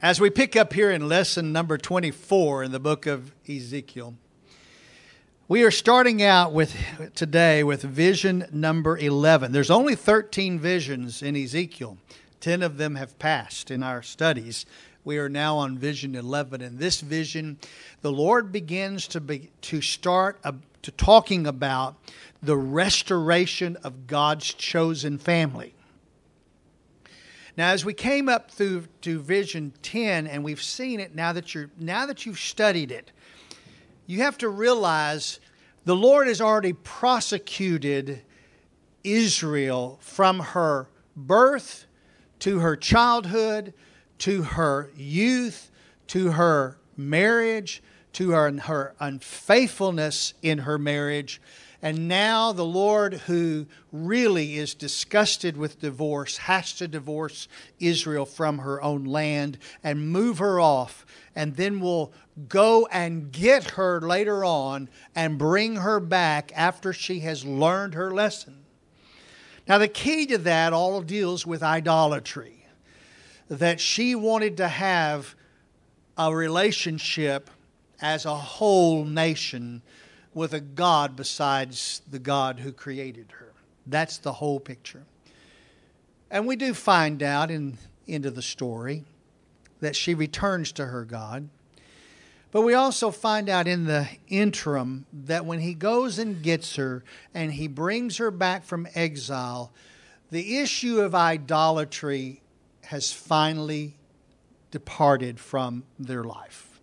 As we pick up here in lesson number 24 in the book of Ezekiel, we are starting out today with vision number 11. There's only 13 visions in Ezekiel. 10 of them have passed in our studies. We are now on vision 11. In this vision, the Lord begins to start talking about the restoration of God's chosen family. Now, as we came up to vision 10, and we've seen it now that you've studied it, you have to realize the Lord has already prosecuted Israel from her birth to her childhood, to her youth, to her marriage, to her unfaithfulness in her marriage. And now the Lord, who really is disgusted with divorce, has to divorce Israel from her own land and move her off, and then will go and get her later on and bring her back after she has learned her lesson. Now, the key to that all deals with idolatry, that she wanted to have a relationship as a whole nation with a God besides the God who created her. That's the whole picture. And we do find out into the story that she returns to her God. But we also find out in the interim that when he goes and gets her and he brings her back from exile, the issue of idolatry has finally departed from their life.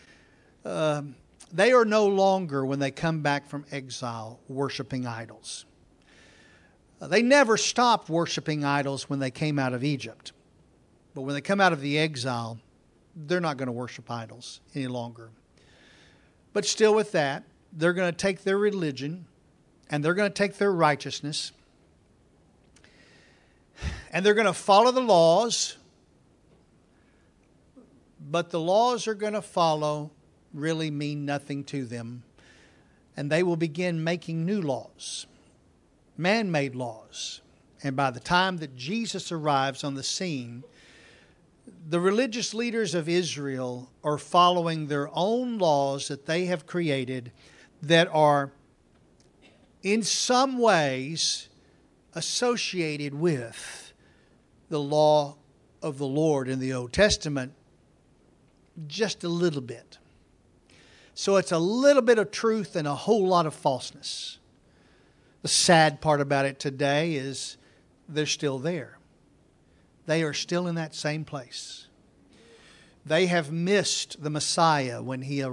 They are no longer, when they come back from exile, worshiping idols. They never stopped worshiping idols when they came out of Egypt. But when they come out of the exile, they're not going to worship idols any longer. But still with that, they're going to take their religion and they're going to take their righteousness and they're going to follow the laws. But the laws are going to follow really mean nothing to them. And they will begin making new laws, man-made laws. And by the time that Jesus arrives on the scene, the religious leaders of Israel are following their own laws that they have created that are in some ways associated with the law of the Lord in the Old Testament, just a little bit. So it's a little bit of truth and a whole lot of falseness. The sad part about it today is they're still there. They are still in that same place. They have missed the Messiah when he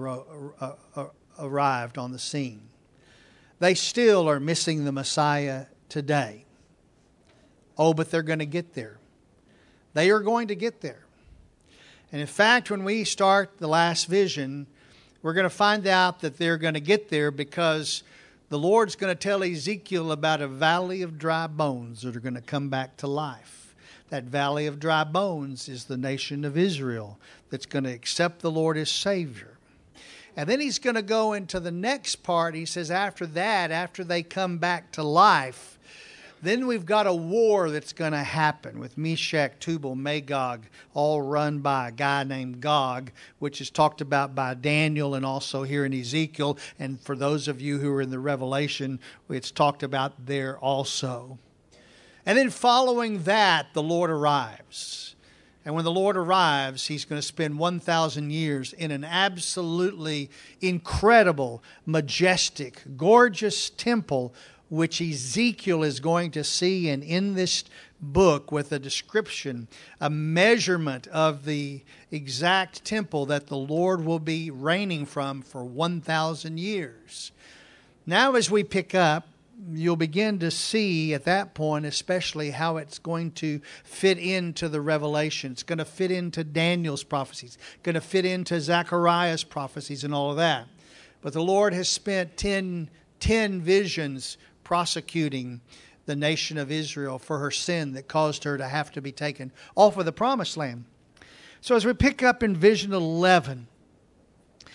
arrived on the scene. They still are missing the Messiah today. Oh, but they're going to get there. They are going to get there. And in fact, when we start the last vision, we're going to find out that they're going to get there because the Lord's going to tell Ezekiel about a valley of dry bones that are going to come back to life. That valley of dry bones is the nation of Israel that's going to accept the Lord as Savior. And then he's going to go into the next part. He says after that, after they come back to life, then we've got a war that's going to happen with Meshach, Tubal, Magog, all run by a guy named Gog, which is talked about by Daniel and also here in Ezekiel. And for those of you who are in the Revelation, it's talked about there also. And then following that, the Lord arrives. And when the Lord arrives, he's going to spend 1,000 years in an absolutely incredible, majestic, gorgeous temple which Ezekiel is going to see, and in this book with a description, a measurement of the exact temple that the Lord will be reigning from for 1,000 years. Now as we pick up, you'll begin to see at that point especially how it's going to fit into the Revelation. It's going to fit into Daniel's prophecies, going to fit into Zechariah's prophecies and all of that. But the Lord has spent 10 visions prosecuting the nation of Israel for her sin that caused her to have to be taken off of the promised land. So as we pick up in vision 11,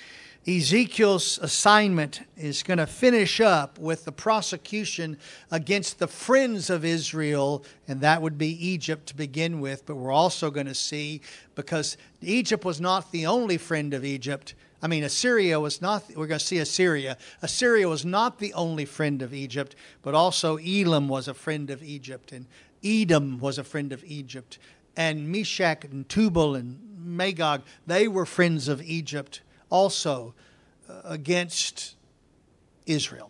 Ezekiel's assignment is going to finish up with the prosecution against the friends of Israel, and that would be Egypt to begin with. But we're also going to see, because Egypt was not the only friend of Egypt. Assyria was not, we're going to see Assyria. Assyria was not the only friend of Egypt, but also Elam was a friend of Egypt, and Edom was a friend of Egypt, and Meshach and Tubal and Magog, they were friends of Egypt also against Israel.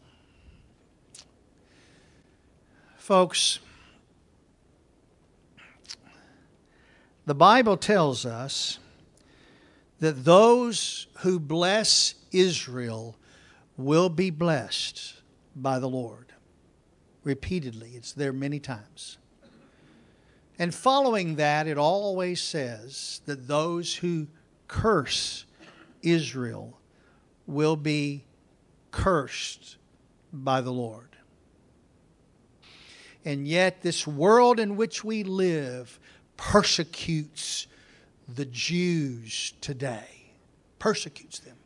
Folks, the Bible tells us that those who bless Israel will be blessed by the Lord. Repeatedly, it's there many times. And following that, it always says that those who curse Israel will be cursed by the Lord. And yet this world in which we live persecutes the Jews today. Persecutes them.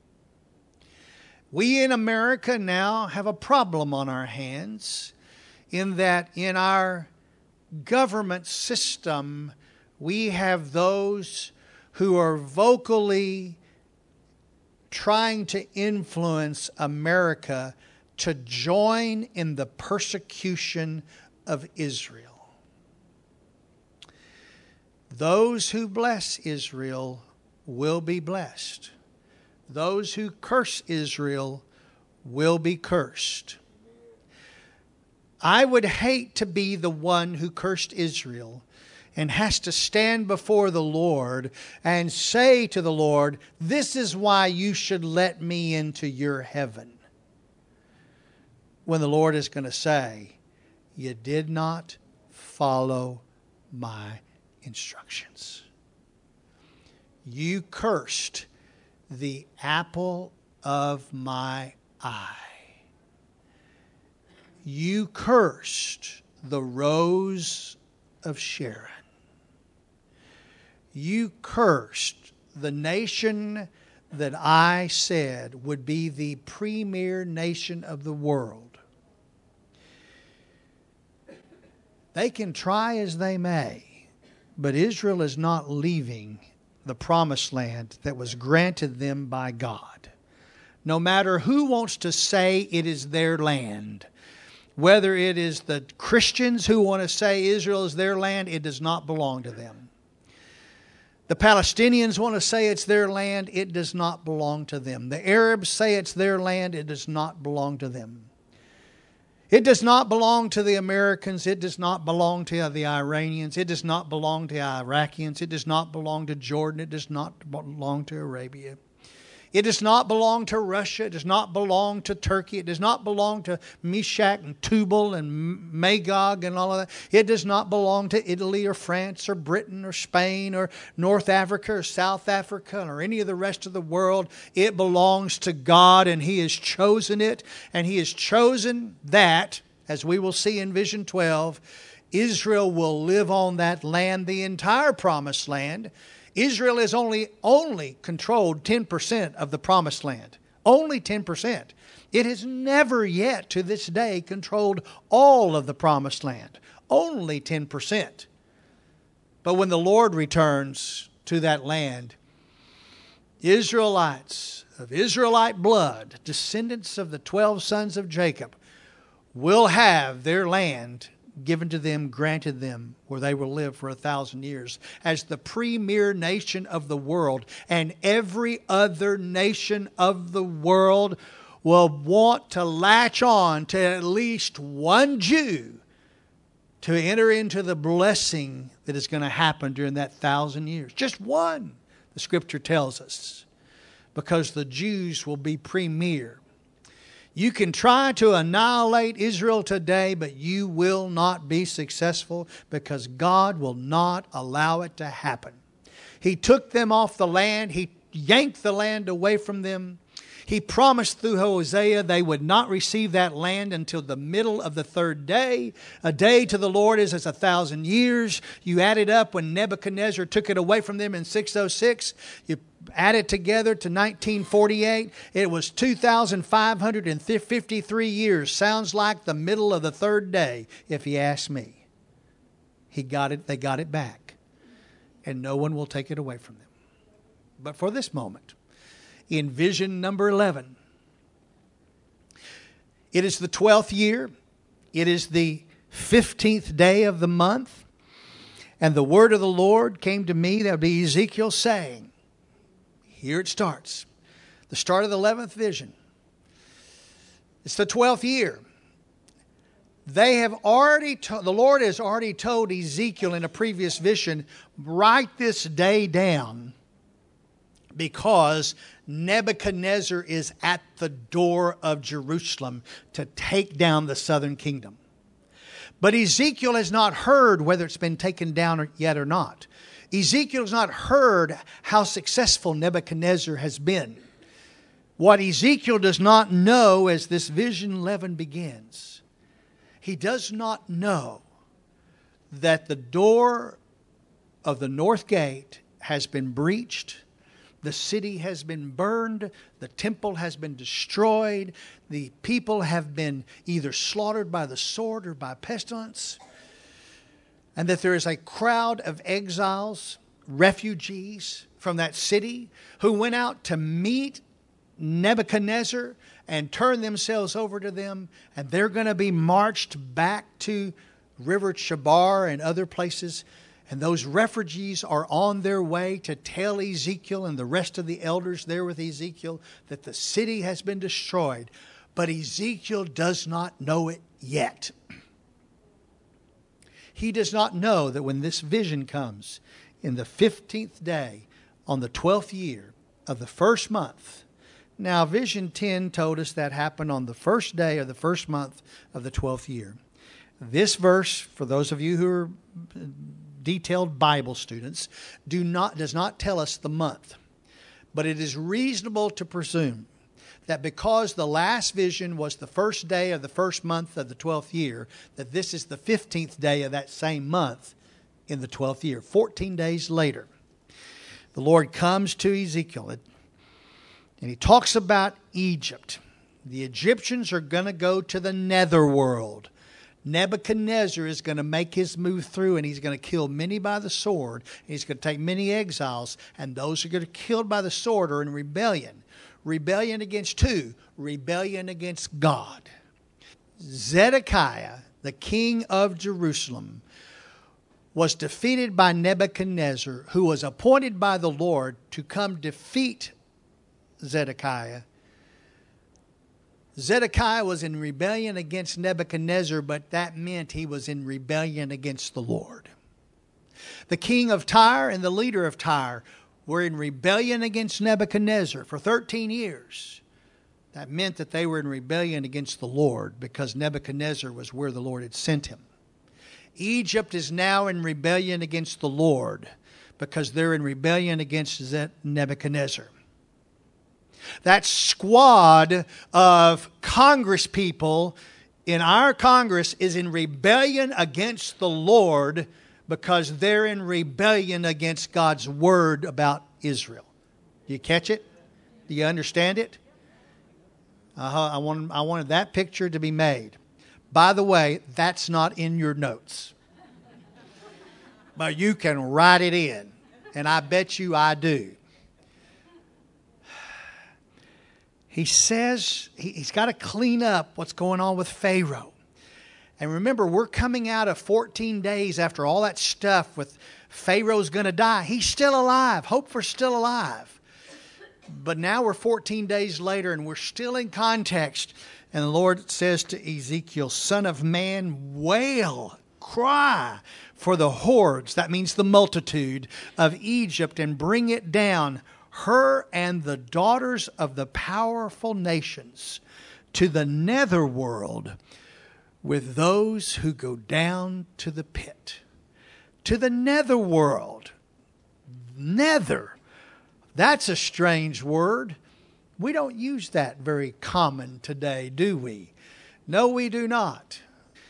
We in America now have a problem on our hands in that in our government system we have those who are vocally trying to influence America to join in the persecution of Israel. Those who bless Israel will be blessed. Those who curse Israel will be cursed. I would hate to be the one who cursed Israel and has to stand before the Lord and say to the Lord, this is why you should let me into your heaven. When the Lord is going to say, you did not follow my instructions. You cursed the apple of my eye. You cursed the rose of Sharon. You cursed the nation that I said would be the premier nation of the world. They can try as they may, but Israel is not leaving the promised land that was granted them by God. No matter who wants to say it is their land, whether it is the Christians who want to say Israel is their land, it does not belong to them. The Palestinians want to say it's their land, it does not belong to them. The Arabs say it's their land, it does not belong to them. It does not belong to the Americans. It does not belong to the Iranians. It does not belong to the Iraqians. It does not belong to Jordan. It does not belong to Arabia. It does not belong to Russia. It does not belong to Turkey. It does not belong to Meshach and Tubal and Magog and all of that. It does not belong to Italy or France or Britain or Spain or North Africa or South Africa or any of the rest of the world. It belongs to God, and He has chosen it. And He has chosen that, as we will see in Vision 12, Israel will live on that land, the entire promised land. Israel is only controlled 10% of the promised land. Only 10%. It has never yet to this day controlled all of the promised land. Only 10%. But when the Lord returns to that land, Israelites of Israelite blood, descendants of the 12 sons of Jacob, will have their land given to them, granted them, where they will live for 1,000 years as the premier nation of the world. And every other nation of the world will want to latch on to at least one Jew to enter into the blessing that is going to happen during that 1,000 years. Just one, the Scripture tells us, because the Jews will be premier. You can try to annihilate Israel today, but you will not be successful because God will not allow it to happen. He took them off the land. He yanked the land away from them. He promised through Hosea they would not receive that land until the middle of the third day. A day to the Lord is as 1,000 years. You add it up when Nebuchadnezzar took it away from them in 606. You add it together to 1948. It was 2,553 years. Sounds like the middle of the third day, if you ask me. They got it back. And no one will take it away from them. But for this moment, in vision number 11. It is the 12th year. It is the 15th day of the month. And the word of the Lord came to me, that would be Ezekiel, saying, here it starts. The start of the 11th vision. It's the 12th year. The Lord has already told Ezekiel in a previous vision, write this day down, because Nebuchadnezzar is at the door of Jerusalem to take down the southern kingdom. But Ezekiel has not heard whether it's been taken down yet or not. Ezekiel has not heard how successful Nebuchadnezzar has been. What Ezekiel does not know as this vision 11 begins, he does not know that the door of the north gate has been breached. The city has been burned. The temple has been destroyed. The people have been either slaughtered by the sword or by pestilence. And that there is a crowd of exiles, refugees from that city who went out to meet Nebuchadnezzar and turn themselves over to them. And they're going to be marched back to River Chebar and other places. And those refugees are on their way to tell Ezekiel and the rest of the elders there with Ezekiel that the city has been destroyed. But Ezekiel does not know it yet. He does not know that when this vision comes in the 15th day on the 12th year of the first month. Now, vision 10 told us that happened on the first day of the first month of the 12th year. This verse, for those of you who are detailed Bible students, does not tell us the month. But it is reasonable to presume that because the last vision was the first day of the first month of the 12th year, that this is the 15th day of that same month in the 12th year. 14 days later, the Lord comes to Ezekiel and he talks about Egypt. The Egyptians are going to go to the netherworld. Nebuchadnezzar is going to make his move through, and he's going to kill many by the sword. He's going to take many exiles, and those who are going to be killed by the sword are in rebellion. Rebellion against who? Rebellion against God. Zedekiah, the king of Jerusalem, was defeated by Nebuchadnezzar, who was appointed by the Lord to come defeat Zedekiah. Zedekiah was in rebellion against Nebuchadnezzar, but that meant he was in rebellion against the Lord. The king of Tyre and the leader of Tyre were in rebellion against Nebuchadnezzar for 13 years. That meant that they were in rebellion against the Lord because Nebuchadnezzar was where the Lord had sent him. Egypt is now in rebellion against the Lord because they're in rebellion against Nebuchadnezzar. That squad of Congress people in our Congress is in rebellion against the Lord because they're in rebellion against God's word about Israel. Do you catch it? Do you understand it? I wanted that picture to be made. By the way, that's not in your notes. But you can write it in. And I bet you I do. He says he's got to clean up what's going on with Pharaoh. And remember, we're coming out of 14 days after all that stuff with Pharaoh's going to die. He's still alive. Hope's still alive. But now we're 14 days later and we're still in context. And the Lord says to Ezekiel, Son of man, wail, cry for the hordes, that means the multitude of Egypt, and bring it down, her and the daughters of the powerful nations, to the netherworld with those who go down to the pit. To the netherworld. Nether. That's a strange word. We don't use that very common today, do we? No, we do not.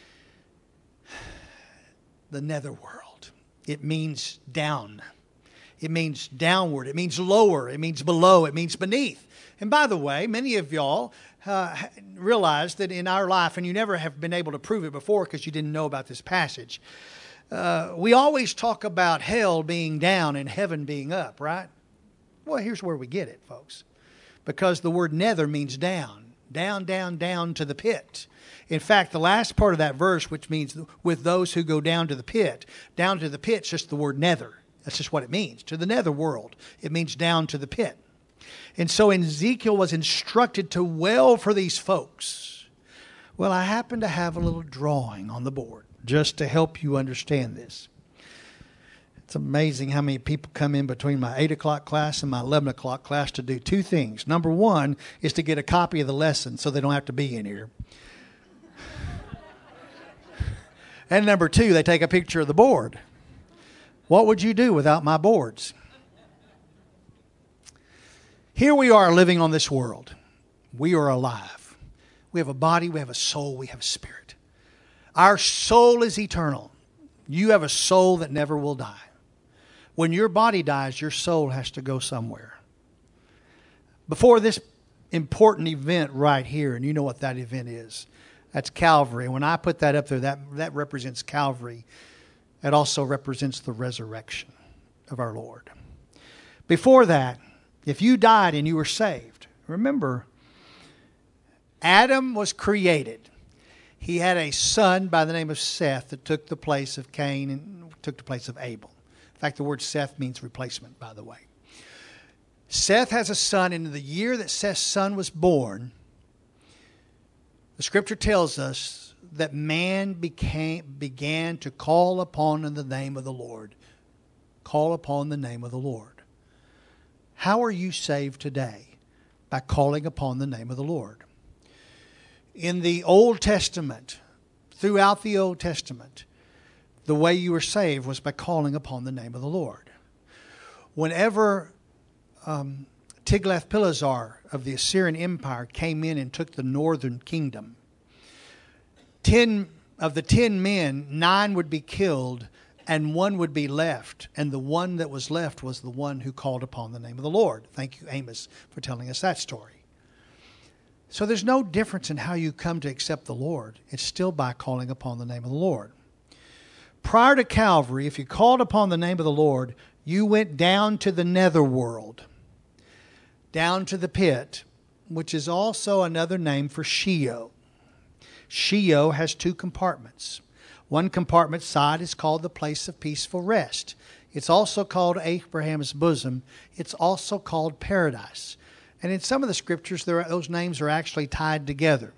The netherworld. It means down. It means downward. It means lower. It means below. It means beneath. And by the way, many of y'all realize that in our life, and you never have been able to prove it before because you didn't know about this passage, we always talk about hell being down and heaven being up, right? Well, here's where we get it, folks. Because the word nether means down. Down, down, down to the pit. In fact, the last part of that verse, which means with those who go down to the pit, down to the pit's just the word nether. That's just what it means. To the nether world. It means down to the pit. And so Ezekiel was instructed to wail for these folks. Well, I happen to have a little drawing on the board just to help you understand this. It's amazing how many people come in between my 8 o'clock class and my 11 o'clock class to do two things. Number one is to get a copy of the lesson so they don't have to be in here. And number two, they take a picture of the board. What would you do without my boards? Here we are living on this world. We are alive. We have a body, we have a soul, we have a spirit. Our soul is eternal. You have a soul that never will die. When your body dies, your soul has to go somewhere. Before this important event right here, and you know what that event is. That's Calvary. And when I put that up there, that represents Calvary. It also represents the resurrection of our Lord. Before that, if you died and you were saved, remember, Adam was created. He had a son by the name of Seth that took the place of Cain and took the place of Abel. In fact, the word Seth means replacement, by the way. Seth has a son, and in the year that Seth's son was born, the Scripture tells us that man began to call upon the name of the Lord. Call upon the name of the Lord. How are you saved today? By calling upon the name of the Lord. In the Old Testament, throughout the Old Testament, the way you were saved was by calling upon the name of the Lord. Whenever Tiglath-Pileser of the Assyrian Empire came in and took the northern kingdom, 10 of the 10 men, 9 would be killed and 1 would be left. And the one that was left was the one who called upon the name of the Lord. Thank you, Amos, for telling us that story. So there's no difference in how you come to accept the Lord. It's still by calling upon the name of the Lord. Prior to Calvary, if you called upon the name of the Lord, you went down to the netherworld, down to the pit, which is also another name for Sheol. Sheol has 2 compartments. One compartment side is called the place of peaceful rest. It's also called Abraham's bosom. It's also called paradise. And in some of the scriptures, those names are actually tied together.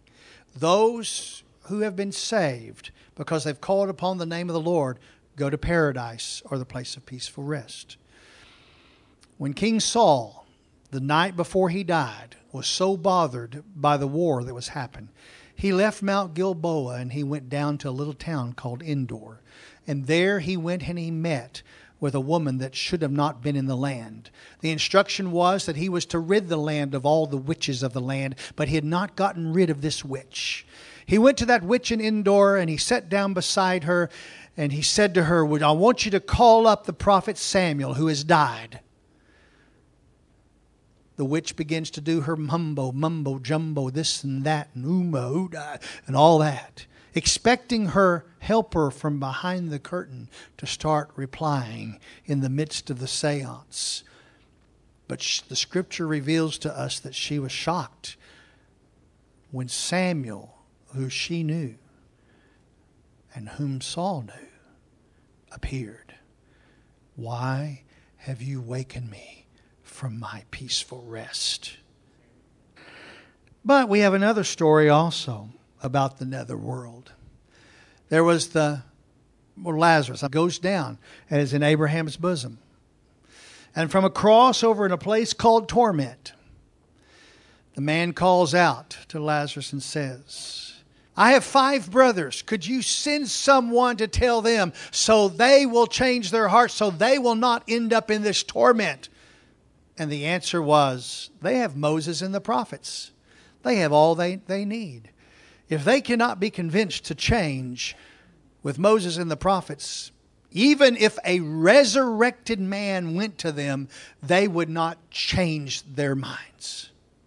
Those who have been saved because they've called upon the name of the Lord go to paradise or the place of peaceful rest. When King Saul, the night before he died, was so bothered by the war that was happening, he left Mount Gilboa and he went down to a little town called Endor. And there he went and he met with a woman that should have not been in the land. The instruction was that he was to rid the land of all the witches of the land, but he had not gotten rid of this witch. He went to that witch in Endor and he sat down beside her and he said to her, I want you to call up the prophet Samuel who has died. The witch begins to do her mumbo, jumbo, this and that, and ooda, and all that, expecting her helper from behind the curtain to start replying in the midst of the seance. But the scripture reveals to us that she was shocked when Samuel, who she knew and whom Saul knew, appeared. Why have you wakened me from my peaceful rest? But we have another story also about the netherworld. There was Lazarus goes down and is in Abraham's bosom. And from a cross over in a place called torment, the man calls out to Lazarus and says, I have 5 brothers. Could you send someone to tell them so they will change their hearts, so they will not end up in this torment? And the answer was, they have Moses and the prophets. They have all they need. If they cannot be convinced to change with Moses and the prophets, even if a resurrected man went to them, they would not change their minds.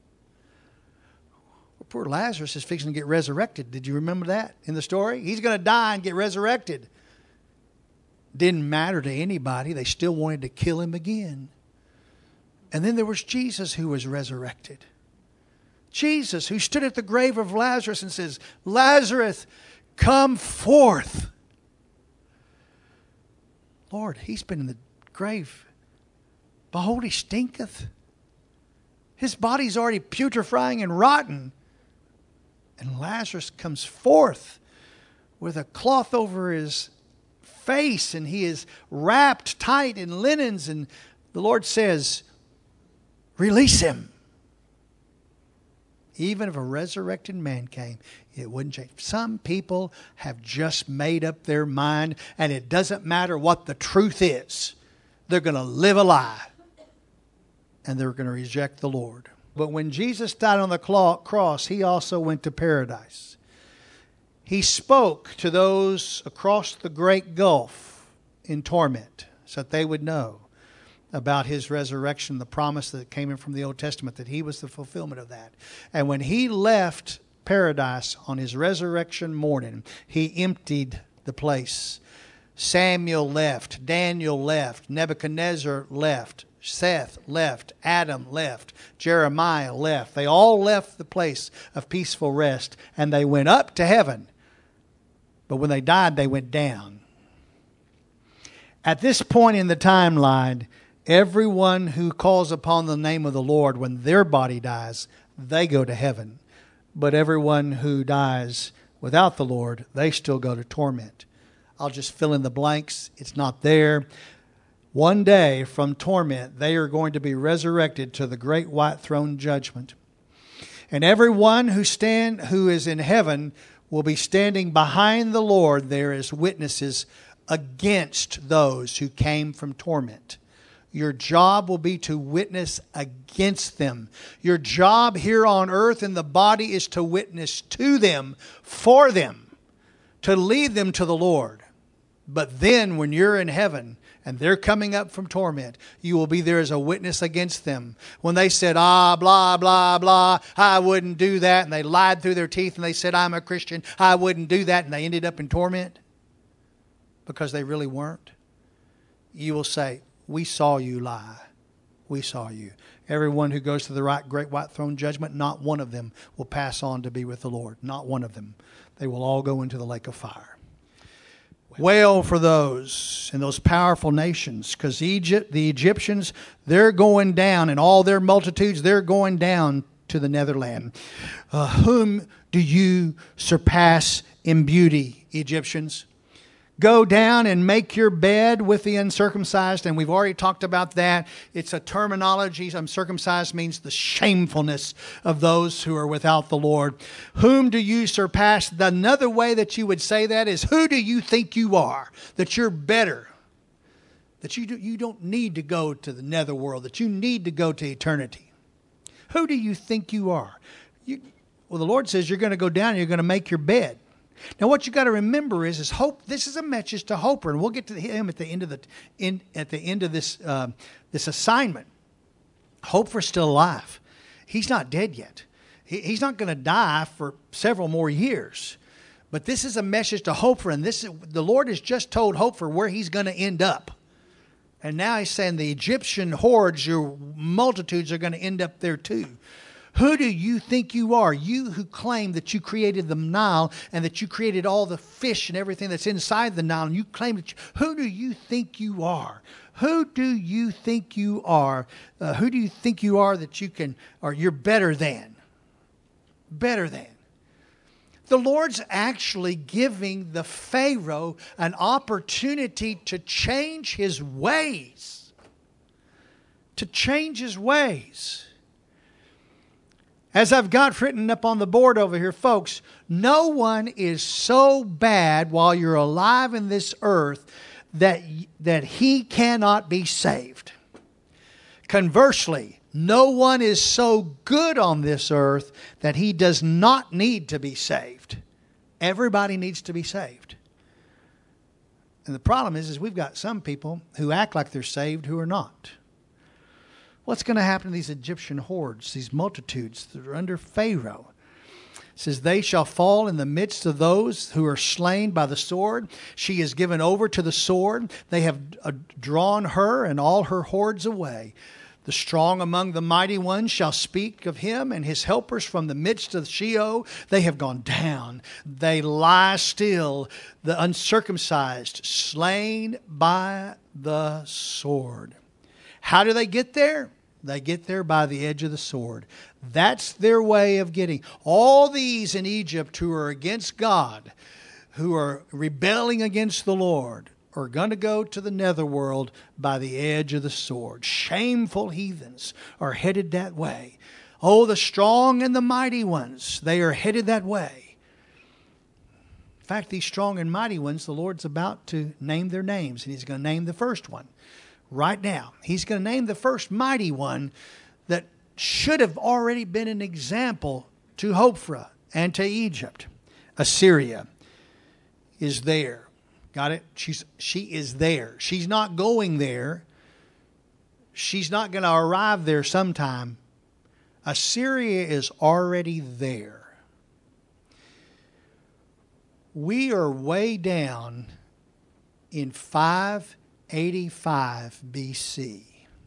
Well, poor Lazarus is fixing to get resurrected. Did you remember that in the story? He's going to die and get resurrected. Didn't matter to anybody. They still wanted to kill him again. And then there was Jesus who was resurrected. Jesus who stood at the grave of Lazarus and says, Lazarus, come forth. Lord, he's been in the grave. Behold, he stinketh. His body's already putrefying and rotten. And Lazarus comes forth with a cloth over his face, and he is wrapped tight in linens. And the Lord says, release him. Even if a resurrected man came, it wouldn't change. Some people have just made up their mind, and it doesn't matter what the truth is. They're going to live a lie, and they're going to reject the Lord. But when Jesus died on the cross, he also went to paradise. He spoke to those across the great gulf in torment so that they would know about his resurrection, the promise that came in from the Old Testament, that he was the fulfillment of that. And when he left paradise on his resurrection morning, he emptied the place. Samuel left, Daniel left, Nebuchadnezzar left, Seth left, Adam left, Jeremiah left. They all left the place of peaceful rest, and they went up to heaven. But when they died, they went down. At this point in the timeline, everyone who calls upon the name of the Lord, when their body dies, they go to heaven. But everyone who dies without the Lord, they still go to torment. I'll just fill in the blanks. It's not there. One day from torment, they are going to be resurrected to the great white throne judgment. And everyone who is in heaven will be standing behind the Lord there as witnesses against those who came from torment. Your job will be to witness against them. Your job here on earth in the body is to witness to them, for them, to lead them to the Lord. But then when you're in heaven and they're coming up from torment, you will be there as a witness against them. When they said, blah, blah, blah, I wouldn't do that. And they lied through their teeth and they said, I'm a Christian, I wouldn't do that. And they ended up in torment because they really weren't. You will say, we saw you lie. We saw you. Everyone who goes to the great white throne judgment, not one of them will pass on to be with the Lord. Not one of them. They will all go into the lake of fire. Wail for those in those powerful nations, because Egypt, the Egyptians, they're going down, and all their multitudes, they're going down to the netherland. Whom do you surpass in beauty, Egyptians? Go down and make your bed with the uncircumcised. And we've already talked about that. It's a terminology. Uncircumcised means the shamefulness of those who are without the Lord. Whom do you surpass? Another way that you would say that is, who do you think you are? That you're better. That you don't need to go to the netherworld. That you need to go to eternity. Who do you think you are? Well, the Lord says you're going to go down and you're going to make your bed. Now, what you got to remember is hope. This is a message to Hoper, and we'll get to him at the end of this this assignment. Hoper's still alive. He's not dead yet. He's not going to die for several more years. But this is a message to Hoper, and the Lord has just told Hoper where he's going to end up. And now he's saying the Egyptian hordes, your multitudes, are going to end up there too. Who do you think you are? You who claim that you created the Nile and that you created all the fish and everything that's inside the Nile. And you claim that who do you think you are? Who do you think you are? Who do you think you are that you can, or you're better than? Better than. The Lord's actually giving the Pharaoh an opportunity to change his ways. To change his ways. As I've got written up on the board over here, folks, no one is so bad while you're alive in this earth that he cannot be saved. Conversely, no one is so good on this earth that he does not need to be saved. Everybody needs to be saved. And the problem is we've got some people who act like they're saved who are not. What's going to happen to these Egyptian hordes, these multitudes that are under Pharaoh? It says, they shall fall in the midst of those who are slain by the sword. She is given over to the sword. They have drawn her and all her hordes away. The strong among the mighty ones shall speak of him and his helpers from the midst of Sheol. They have gone down. They lie still, the uncircumcised, slain by the sword. How do they get there? They get there by the edge of the sword. That's their way of getting. All these in Egypt who are against God, who are rebelling against the Lord, are going to go to the netherworld by the edge of the sword. Shameful heathens are headed that way. Oh, the strong and the mighty ones, they are headed that way. In fact, these strong and mighty ones, the Lord's about to name their names, and He's going to name the first one right now. He's going to name the first mighty one that should have already been an example to Hophra and to Egypt. Assyria is there. Got it? She is there. She's not going there. She's not going to arrive there sometime. Assyria is already there. We are way down in 585 BC.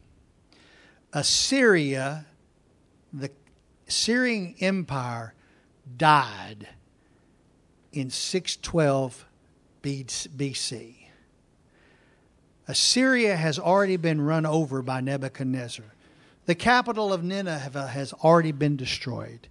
Assyria, the Assyrian Empire, died in 612 BC. Assyria has already been run over by Nebuchadnezzar. The capital of Nineveh has already been destroyed.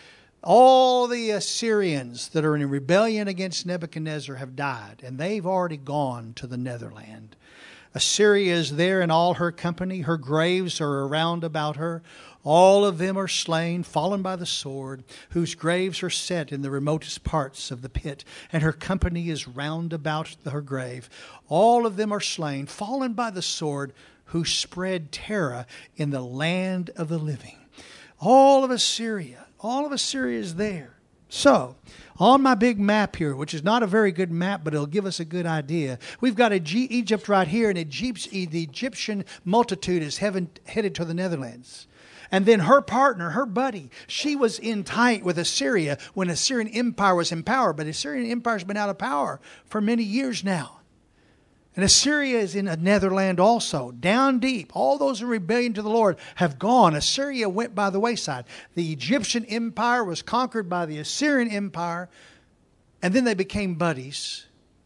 All the Assyrians that are in rebellion against Nebuchadnezzar have died, and they've already gone to the Netherland. Assyria is there in all her company. Her graves are around about her. All of them are slain, fallen by the sword, whose graves are set in the remotest parts of the pit, and her company is round about her grave. All of them are slain, fallen by the sword, who spread terror in the land of the living. All of Assyria is there. So, on my big map here, which is not a very good map, but it'll give us a good idea, we've got Egypt right here, and the Egyptian multitude is headed to the Netherlands. And then her partner, her buddy, she was in tight with Assyria when the Assyrian Empire was in power. But the Assyrian Empire has been out of power for many years now. And Assyria is in a Netherland also, down deep. All those in rebellion to the Lord have gone. Assyria went by the wayside. The Egyptian Empire was conquered by the Assyrian Empire. And then they became buddies.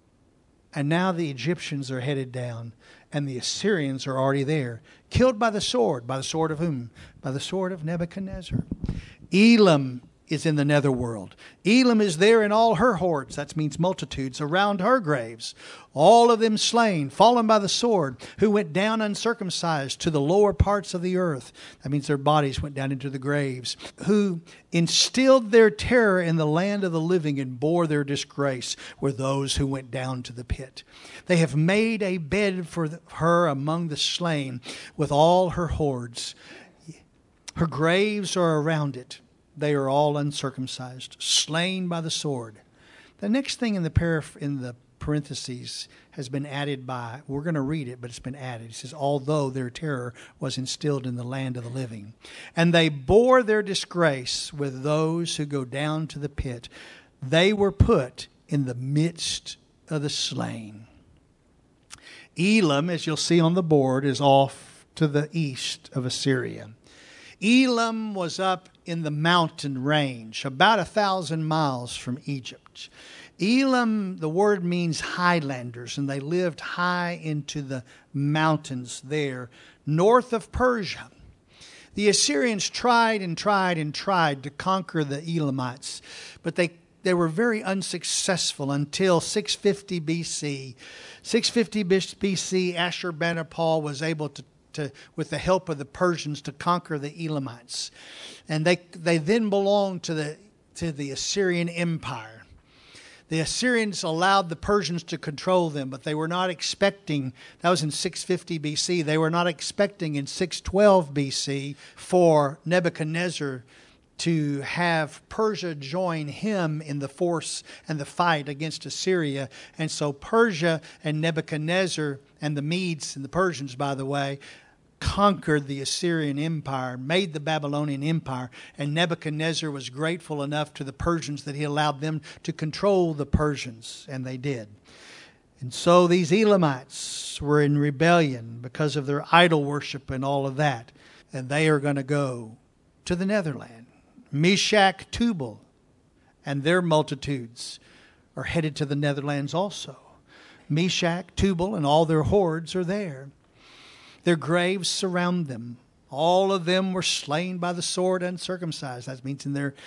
And now the Egyptians are headed down. And the Assyrians are already there. Killed by the sword. By the sword of whom? By the sword of Nebuchadnezzar. Elam is in the netherworld. Elam is there in all her hordes. That means multitudes around her graves. All of them slain, fallen by the sword, who went down uncircumcised to the lower parts of the earth. That means their bodies went down into the graves. Who instilled their terror in the land of the living and bore their disgrace were those who went down to the pit. They have made a bed for her among the slain with all her hordes. Her graves are around it. They are all uncircumcised, slain by the sword. The next thing in the parentheses has been added by, we're going to read it, but it's been added. It says, although their terror was instilled in the land of the living. And they bore their disgrace with those who go down to the pit. They were put in the midst of the slain. Elam, as you'll see on the board, is off to the east of Assyria. Elam was up in the mountain range, about 1,000 miles from Egypt. Elam, the word means highlanders, and they lived high into the mountains there, north of Persia. The Assyrians tried to conquer the Elamites, but they were very unsuccessful until 650 BC. 650 BC, Ashurbanipal was able to, with the help of the Persians, to conquer the Elamites. And they then belonged to the Assyrian Empire. The Assyrians allowed the Persians to control them, but they were not expecting, that was in 650 BC, they were not expecting in 612 BC for Nebuchadnezzar to have Persia join him in the force and the fight against Assyria. And so Persia and Nebuchadnezzar and the Medes and the Persians, by the way, conquered the Assyrian Empire, made the Babylonian Empire, and Nebuchadnezzar was grateful enough to the Persians that he allowed them to control the Persians, and they did. And so these Elamites were in rebellion because of their idol worship and all of that, and they are going to go to the Netherlands. Meshach, Tubal, and their multitudes are headed to the Netherlands also. Meshach, Tubal, and all their hordes are there. Their graves surround them. All of them were slain by the sword, uncircumcised. That means in their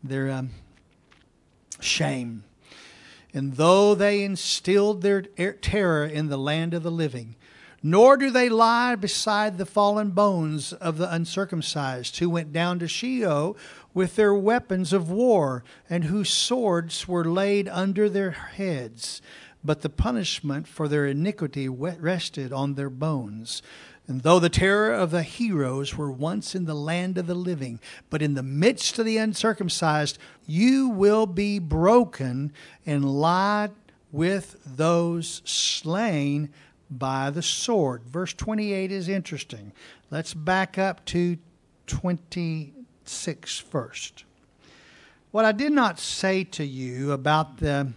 shame. And though they instilled their terror in the land of the living, nor do they lie beside the fallen bones of the uncircumcised, who went down to Sheol with their weapons of war, and whose swords were laid under their heads. But the punishment for their iniquity rested on their bones. And though the terror of the heroes were once in the land of the living, but in the midst of the uncircumcised, you will be broken and lie with those slain by the sword. Verse 28 is interesting. Let's back up to 26 first. What I did not say to you about the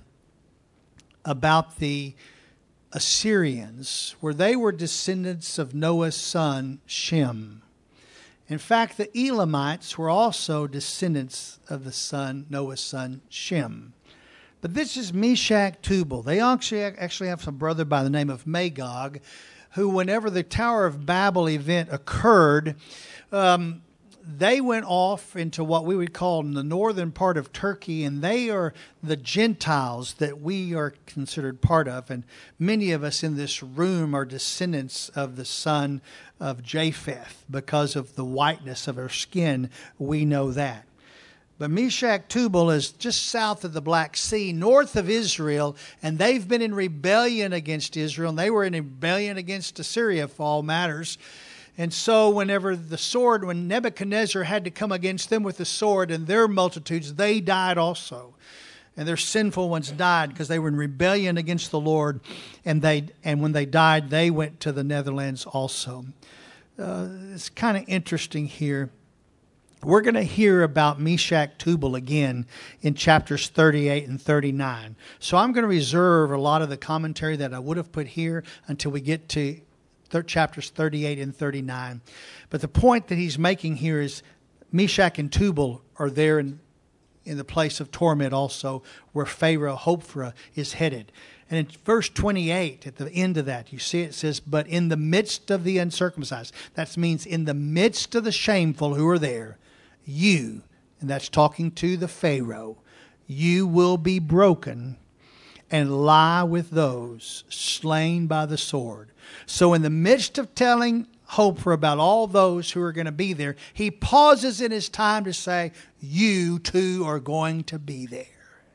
Assyrians, where they were descendants of Noah's son Shem. In fact, the Elamites were also descendants of Noah's son Shem. But this is Meshach, Tubal. They actually have some brother by the name of Magog, who whenever the Tower of Babel event occurred, they went off into what we would call in the northern part of Turkey, and they are the Gentiles that we are considered part of. And many of us in this room are descendants of the son of Japheth. Because of the whiteness of our skin, we know that. But Meshach, Tubal is just south of the Black Sea, north of Israel, and they've been in rebellion against Israel, and they were in rebellion against Assyria, for all matters. And so when Nebuchadnezzar had to come against them with the sword and their multitudes, they died also. And their sinful ones died because they were in rebellion against the Lord. And when they died, they went to the Netherlands also. It's kind of interesting here. We're going to hear about Meshach, Tubal again in chapters 38 and 39. So I'm going to reserve a lot of the commentary that I would have put here until we get to chapters 38 and 39. But the point that he's making here is Meshach and Tubal are there in the place of torment also, where Pharaoh Hophra is headed. And in verse 28, at the end of that, you see it says, but in the midst of the uncircumcised, that means in the midst of the shameful who are there, you, and that's talking to the Pharaoh, you will be broken and lie with those slain by the sword. So in the midst of telling Hophra about all those who are going to be there, he pauses in his time to say, you too are going to be there.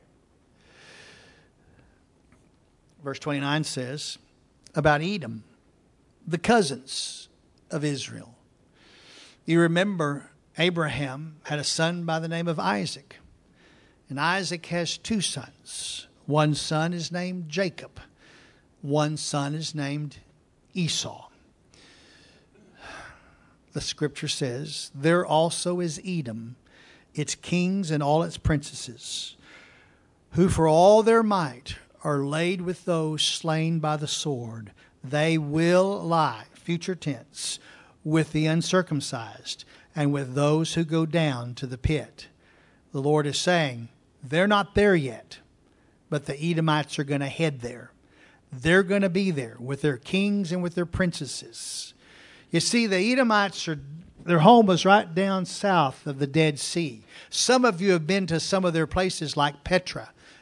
Verse 29 says about Edom, the cousins of Israel. You remember Abraham had a son by the name of Isaac. And Isaac has two sons. One son is named Jacob. One son is named Esau. The scripture says, there also is Edom, its kings and all its princesses, who for all their might are laid with those slain by the sword. They will lie, future tense, with the uncircumcised and with those who go down to the pit. The Lord is saying, they're not there yet, but the Edomites are going to head there. They're going to be there with their kings and with their princesses. You see, the Edomites, their home was right down south of the Dead Sea. Some of you have been to some of their places like Petra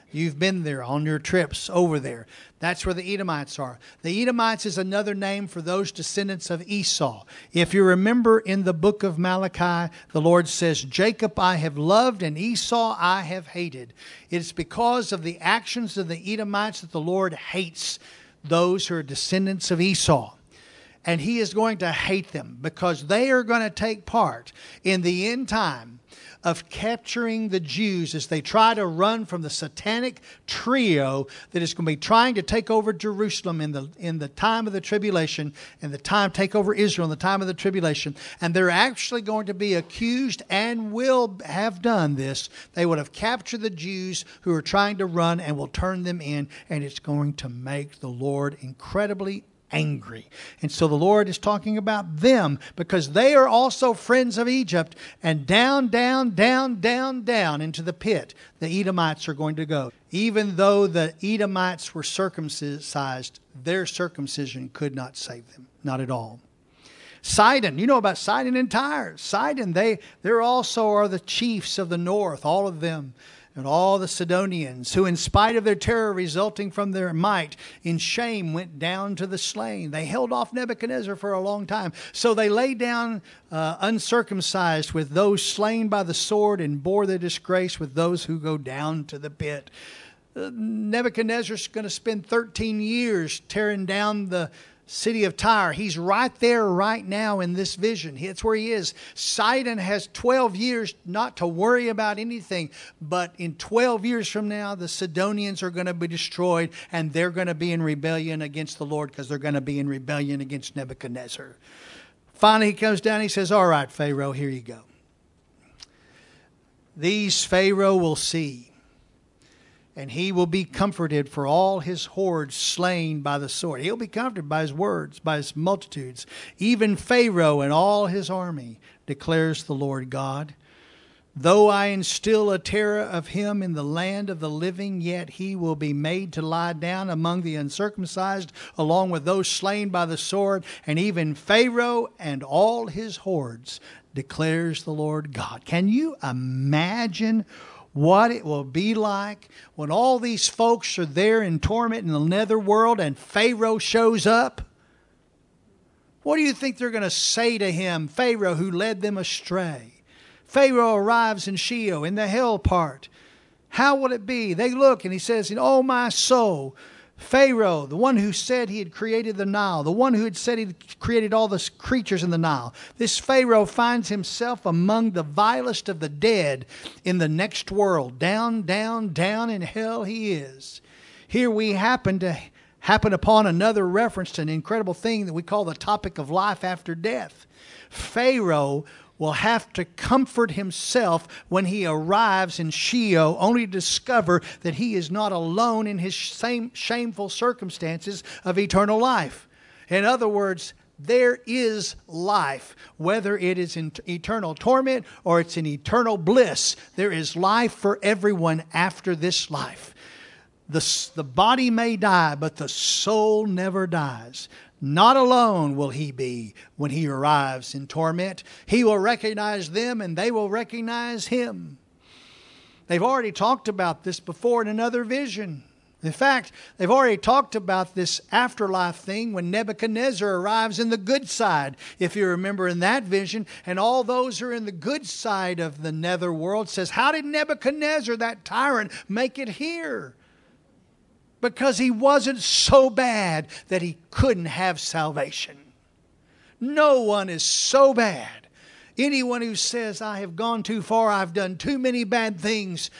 You've been there on your trips over there. That's where the Edomites are. The Edomites is another name for those descendants of Esau. If you remember in the book of Malachi, the Lord says, Jacob I have loved and Esau I have hated. It's because of the actions of the Edomites that the Lord hates those who are descendants of Esau. And he is going to hate them because they are going to take part in the end time of capturing the Jews as they try to run from the satanic trio that is going to be trying to take over Jerusalem in the time of the tribulation, and take over Israel in the time of the tribulation. And they're actually going to be accused and will have done this. They would have captured the Jews who are trying to run and will turn them in, and it's going to make the Lord incredibly angry. And so the Lord is talking about them because they are also friends of Egypt, and down into the pit the Edomites are going to go. Even though the Edomites were circumcised, their circumcision could not save them. Not at all. Sidon, you know about Sidon and Tyre. Sidon, they're also are the chiefs of the north, all of them. And all the Sidonians, who in spite of their terror resulting from their might, in shame went down to the slain. They held off Nebuchadnezzar for a long time. So they lay down uncircumcised with those slain by the sword, and bore the disgrace with those who go down to the pit. Nebuchadnezzar's going to spend 13 years tearing down the city of Tyre. He's right there right now in this vision. It's where he is. Sidon has 12 years not to worry about anything. But in 12 years from now, the Sidonians are going to be destroyed, and they're going to be in rebellion against the Lord because they're going to be in rebellion against Nebuchadnezzar. Finally, he comes down and he says, all right, Pharaoh, here you go. These Pharaoh will see, and he will be comforted for all his hordes slain by the sword. He'll be comforted by his words, by his multitudes. Even Pharaoh and all his army, declares the Lord God. Though I instill a terror of him in the land of the living, yet he will be made to lie down among the uncircumcised, along with those slain by the sword. And even Pharaoh and all his hordes, declares the Lord God. Can you imagine what it will be like when all these folks are there in torment in the netherworld and Pharaoh shows up? What do you think they're going to say to him, Pharaoh who led them astray? Pharaoh arrives in Sheol, in the hell part. How will it be? They look and he says, oh my soul, Pharaoh, the one who said he had created the Nile, the one who had said he created all the creatures in the Nile. This Pharaoh finds himself among the vilest of the dead in the next world. Down in hell he is. Here we happen upon another reference to an incredible thing that we call the topic of life after death. Pharaoh will have to comfort himself when he arrives in Sheol, only to discover that he is not alone in his same shameful circumstances of eternal life. In other words, there is life, whether it is in eternal torment or it's in eternal bliss. There is life for everyone after this life. The body may die, but the soul never dies. Not alone will he be when he arrives in torment. He will recognize them and they will recognize him. They've already talked about this before in another vision. In fact, they've already talked about this afterlife thing when Nebuchadnezzar arrives in the good side, if you remember in that vision. And all those who are in the good side of the netherworld says, how did Nebuchadnezzar, that tyrant, make it here? Because he wasn't so bad that he couldn't have salvation. No one is so bad. Anyone who says, I have gone too far, I've done too many bad things,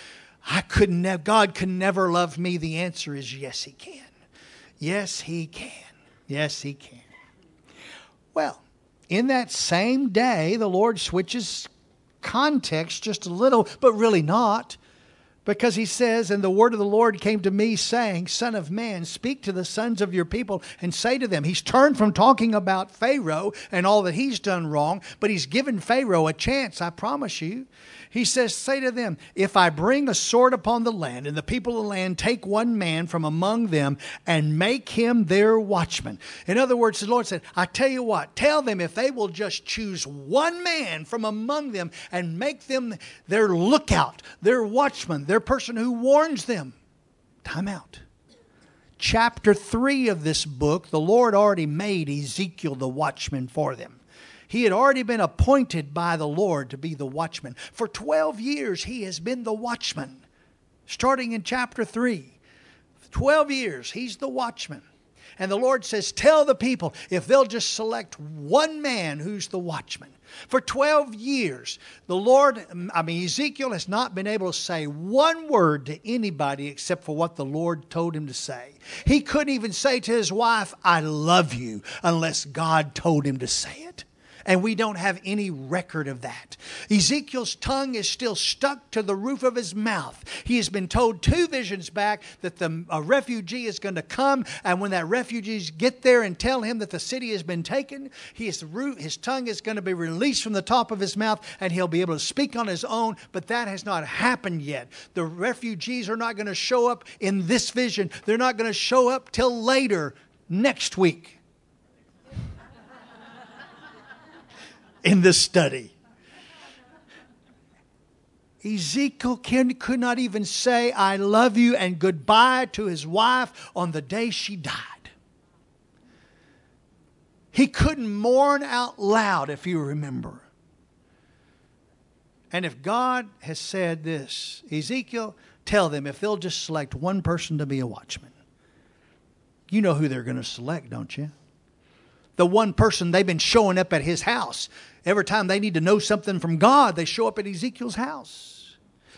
God can never love me. The answer is yes, he can. Yes, he can. Yes, he can. Well, in that same day, the Lord switches context just a little, but really not. Because he says, and the word of the Lord came to me saying, Son of man, speak to the sons of your people and say to them. He's turned from talking about Pharaoh and all that he's done wrong, but he's given Pharaoh a chance, I promise you. He says, say to them, if I bring a sword upon the land, and the people of the land take one man from among them and make him their watchman. In other words, the Lord said, I tell you what, tell them if they will just choose one man from among them and make them their lookout, their watchman, their person who warns them. Time out. Chapter 3 of this book, the Lord already made Ezekiel the watchman for them. He had already been appointed by the Lord to be the watchman. For 12 years, he has been the watchman. Starting in chapter 3. 12 years, he's the watchman. And the Lord says, tell the people, if they'll just select one man who's the watchman. For 12 years, Ezekiel has not been able to say one word to anybody except for what the Lord told him to say. He couldn't even say to his wife, I love you, unless God told him to say it. And we don't have any record of that. Ezekiel's tongue is still stuck to the roof of his mouth. He has been told 2 visions back that a refugee is going to come. And when that refugees get there and tell him that the city has been taken, his tongue is going to be released from the top of his mouth and he'll be able to speak on his own. But that has not happened yet. The refugees are not going to show up in this vision. They're not going to show up till later next week. In this study, Ezekiel could not even say, I love you and goodbye to his wife on the day she died. He couldn't mourn out loud, if you remember. And if God has said this, Ezekiel, tell them if they'll just select one person to be a watchman. You know who they're going to select, don't you? The one person they've been showing up at his house. Every time they need to know something from God, they show up at Ezekiel's house.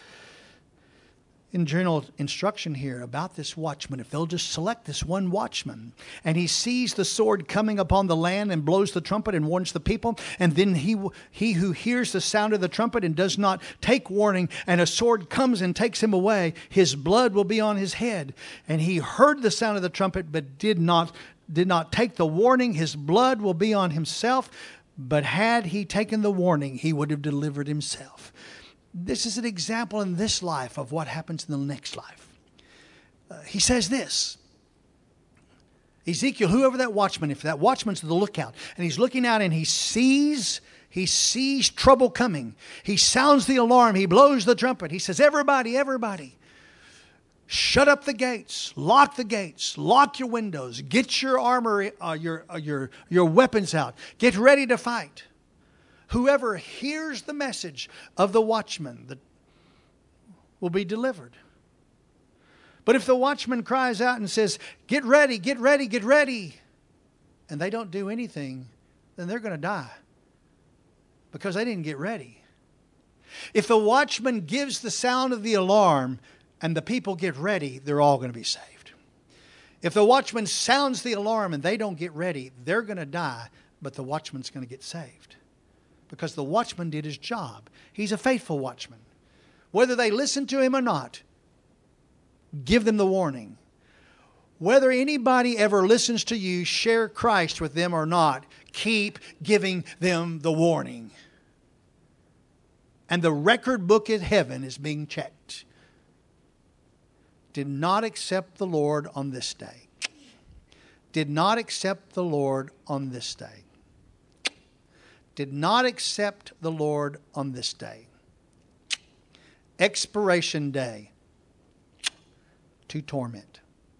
In general instruction here about this watchman, if they'll just select this one watchman, and he sees the sword coming upon the land and blows the trumpet and warns the people, and then he who hears the sound of the trumpet and does not take warning, and a sword comes and takes him away, his blood will be on his head. And he heard the sound of the trumpet, but did not take the warning, his blood will be on himself. But had he taken the warning, he would have delivered himself. This is an example in this life of what happens in the next life. He says this. Ezekiel, whoever that watchman, if that watchman's the lookout, and he's looking out and he sees trouble coming. He sounds the alarm. He blows the trumpet. He says, everybody, shut up the gates, lock your windows, get your armor, your weapons out, get ready to fight. Whoever hears the message of the watchman will be delivered. But if the watchman cries out and says, get ready, and they don't do anything, then they're going to die because they didn't get ready. If the watchman gives the sound of the alarm, and the people get ready, they're all going to be saved. If the watchman sounds the alarm and they don't get ready, they're going to die, but the watchman's going to get saved. Because the watchman did his job. He's a faithful watchman. Whether they listen to him or not, give them the warning. Whether anybody ever listens to you, share Christ with them or not, keep giving them the warning. And the record book in heaven is being checked. Did not accept the Lord on this day. Did not accept the Lord on this day. Did not accept the Lord on this day. Expiration day to torment.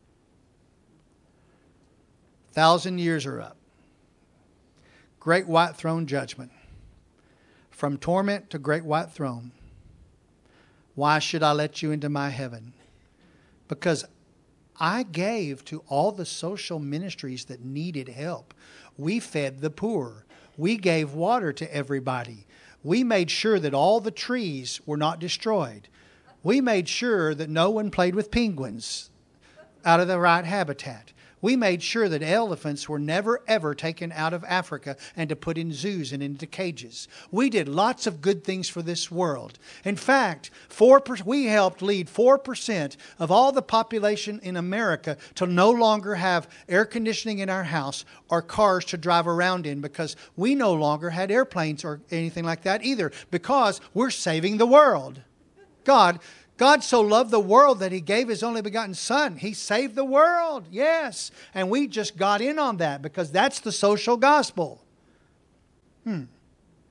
1,000 years are up. Great white throne judgment. From torment to great white throne. Why should I let you into my heaven? Because I gave to all the social ministries that needed help. We fed the poor. We gave water to everybody. We made sure that all the trees were not destroyed. We made sure that no one played with penguins out of the right habitat. We made sure that elephants were never, ever taken out of Africa and to put in zoos and into cages. We did lots of good things for this world. In fact, we helped lead 4% of all the population in America to no longer have air conditioning in our house or cars to drive around in because we no longer had airplanes or anything like that either because we're saving the world. God so loved the world that He gave His only begotten Son. He saved the world, yes. And we just got in on that because that's the social gospel.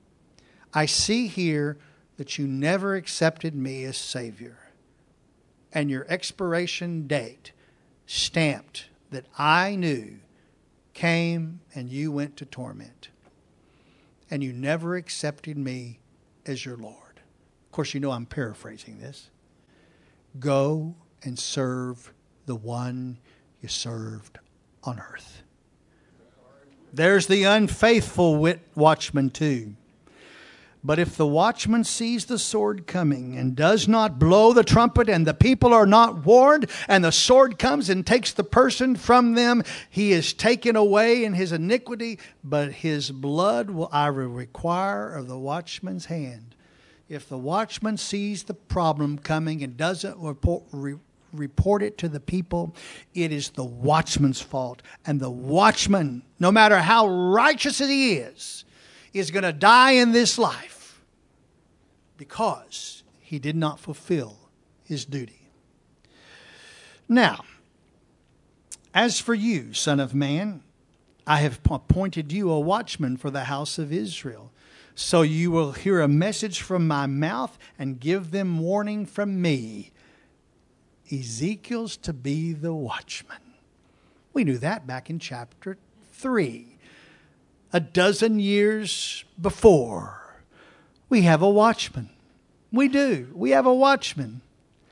I see here that you never accepted me as Savior. and your expiration date stamped that I knew came and you went to torment. And you never accepted me as your Lord. Of course, you know I'm paraphrasing this. Go and serve the one you served on earth. There's the unfaithful watchman too. But if the watchman sees the sword coming and does not blow the trumpet, and the people are not warned, and the sword comes and takes the person from them, he is taken away in his iniquity, but his blood will I require of the watchman's hand. If the watchman sees the problem coming and doesn't report it to the people, it is the watchman's fault. And the watchman, no matter how righteous he is going to die in this life because he did not fulfill his duty. Now, as for you, son of man, I have appointed you a watchman for the house of Israel. So you will hear a message from my mouth and give them warning from me. Ezekiel's to be the watchman. We knew that back in chapter 3. A dozen years before, we have a watchman. We do. We have a watchman.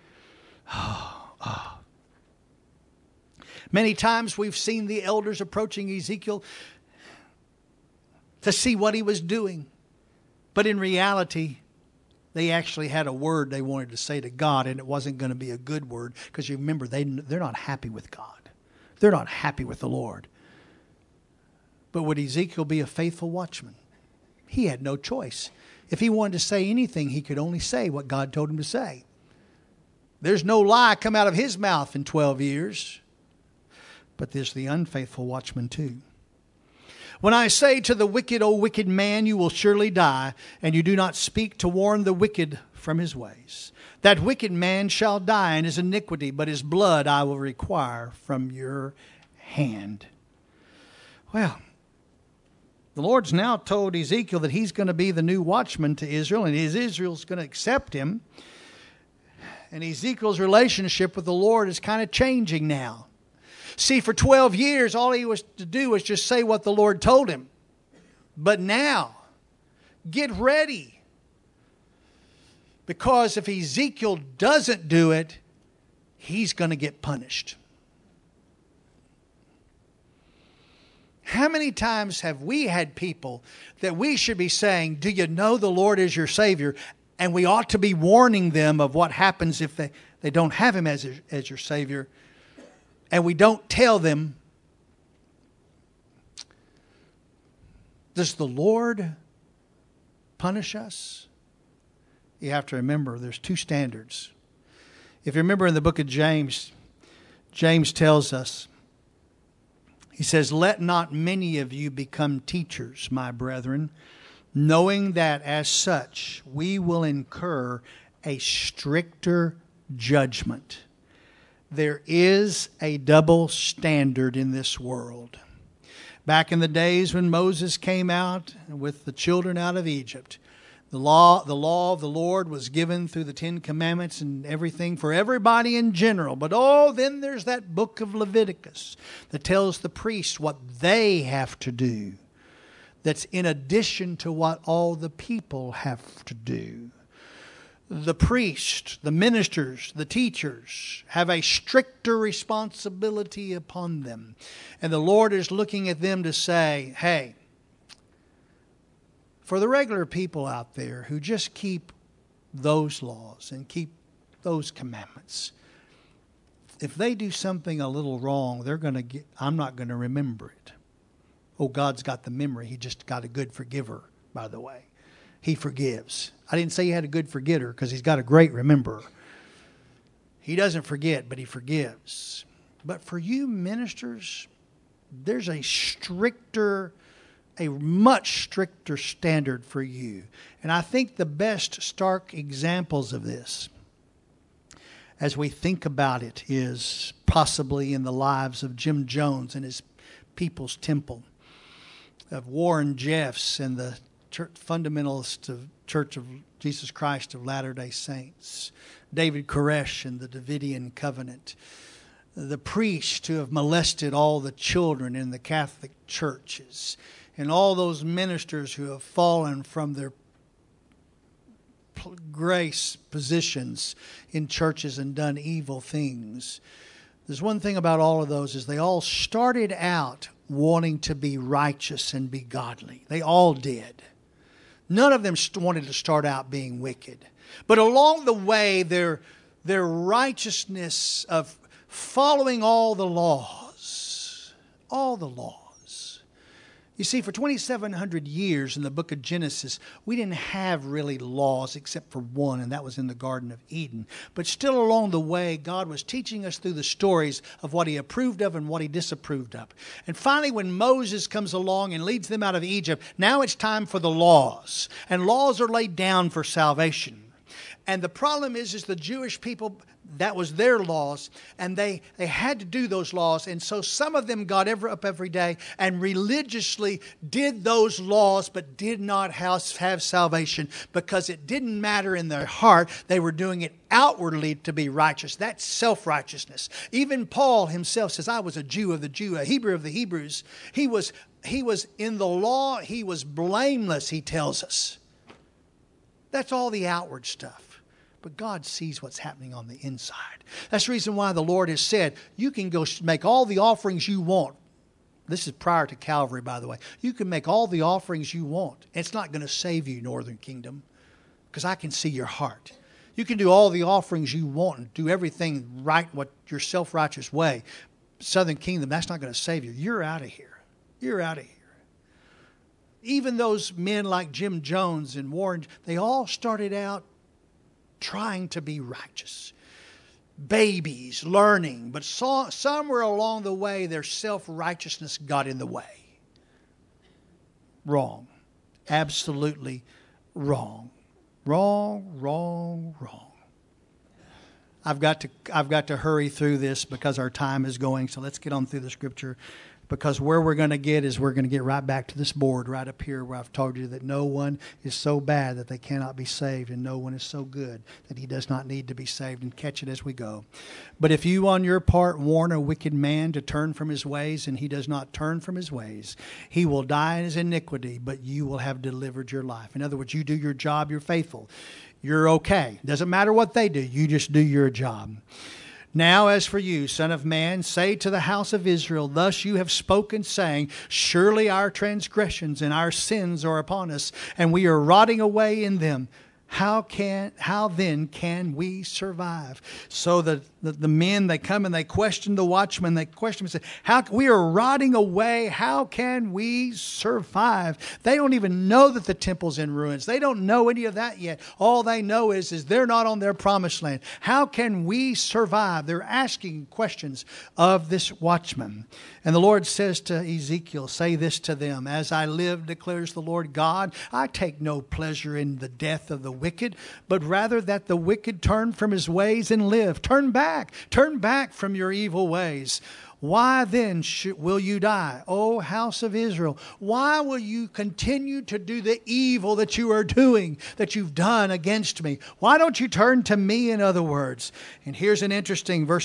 Many times we've seen the elders approaching Ezekiel to see what he was doing. But in reality, they actually had a word they wanted to say to God, and it wasn't going to be a good word, because you remember, they're not happy with God. They're not happy with the Lord. But would Ezekiel be a faithful watchman? He had no choice. If he wanted to say anything, he could only say what God told him to say. There's no lie come out of his mouth in 12 years. But there's the unfaithful watchman too. When I say to the wicked, O wicked man, you will surely die, and you do not speak to warn the wicked from his ways, that wicked man shall die in his iniquity, but his blood I will require from your hand. Well, the Lord's now told Ezekiel that he's going to be the new watchman to Israel, and Israel's going to accept him. And Ezekiel's relationship with the Lord is kind of changing now. See, for 12 years, all he was to do was just say what the Lord told him. But now, get ready. Because if Ezekiel doesn't do it, he's going to get punished. How many times have we had people that we should be saying, do you know the Lord is your Savior? And we ought to be warning them of what happens if they don't have Him as your Savior. And we don't tell them, does the Lord punish us? You have to remember there's two standards. If you remember in the book of James, James tells us, he says, let not many of you become teachers, my brethren, knowing that as such we will incur a stricter judgment. There is a double standard in this world. Back in the days when Moses came out with the children out of Egypt, the law of the Lord was given through the 10 Commandments and everything for everybody in general. But then there's that book of Leviticus that tells the priests what they have to do. That's in addition to what all the people have to do. The priests, the ministers, the teachers have a stricter responsibility upon them. And the Lord is looking at them to say, hey, for the regular people out there who just keep those laws and keep those commandments, if they do something a little wrong, I'm not going to remember it. Oh, God's got the memory. He just got a good forgiver, by the way. He forgives. I didn't say he had a good forgetter because he's got a great rememberer. He doesn't forget, but he forgives. But for you ministers, there's a much stricter standard for you. And I think the best stark examples of this, as we think about it, is possibly in the lives of Jim Jones and his People's Temple, of Warren Jeffs and the fundamentalist of Church of Jesus Christ of Latter-day Saints, David Koresh and the Davidian covenant, the priests who have molested all the children in the Catholic churches, and all those ministers who have fallen from their grace positions in churches and done evil things. There's one thing about all of those is they all started out wanting to be righteous and be godly. They all did. None of them wanted to start out being wicked. But along the way, their righteousness of following all the laws. You see, for 2,700 years in the book of Genesis, we didn't have really laws except for one, and that was in the Garden of Eden. But still along the way, God was teaching us through the stories of what He approved of and what He disapproved of. And finally, when Moses comes along and leads them out of Egypt, now it's time for the laws. And laws are laid down for salvation. And the problem is the Jewish people, that was their laws, and they had to do those laws. And so some of them got up every day and religiously did those laws, but did not have salvation because it didn't matter in their heart. They were doing it outwardly to be righteous. That's self-righteousness. Even Paul himself says, I was a Jew of the Jew, a Hebrew of the Hebrews. He was in the law. He was blameless, he tells us. That's all the outward stuff. But God sees what's happening on the inside. That's the reason why the Lord has said, you can go make all the offerings you want. This is prior to Calvary, by the way. You can make all the offerings you want. It's not going to save you, Northern Kingdom, because I can see your heart. You can do all the offerings you want and do everything right, what your self-righteous way. Southern Kingdom, that's not going to save you. You're out of here. You're out of here. Even those men like Jim Jones and Warren, they all started out trying to be righteous. Babies, learning. But somewhere along the way, their self-righteousness got in the way. Wrong. Absolutely wrong. Wrong. I've got to hurry through this because our time is going. So let's get on through the scripture. Because where we're going to get is we're going to get right back to this board right up here where I've told you that no one is so bad that they cannot be saved, and no one is so good that he does not need to be saved, and catch it as we go. But if you on your part warn a wicked man to turn from his ways, and he does not turn from his ways, he will die in his iniquity, but you will have delivered your life. In other words, you do your job, you're faithful. You're okay. Doesn't matter what they do. You just do your job. Now as for you, son of man, say to the house of Israel, thus you have spoken, saying, surely our transgressions and our sins are upon us, and we are rotting away in them. How then can we survive? So the men, they come and they question the watchman. They question him and say, we are rotting away. How can we survive? They don't even know that the temple's in ruins. They don't know any of that yet. All they know is they're not on their promised land. How can we survive? They're asking questions of this watchman. And the Lord says to Ezekiel, say this to them, as I live, declares the Lord God, I take no pleasure in the death of the wicked, but rather that the wicked turn from his ways and live. Turn back from your evil ways. Why then will you die, O house of Israel? Why will you continue to do the evil that you are doing, that you've done against me? Why don't you turn to me, in other words? And here's an interesting verse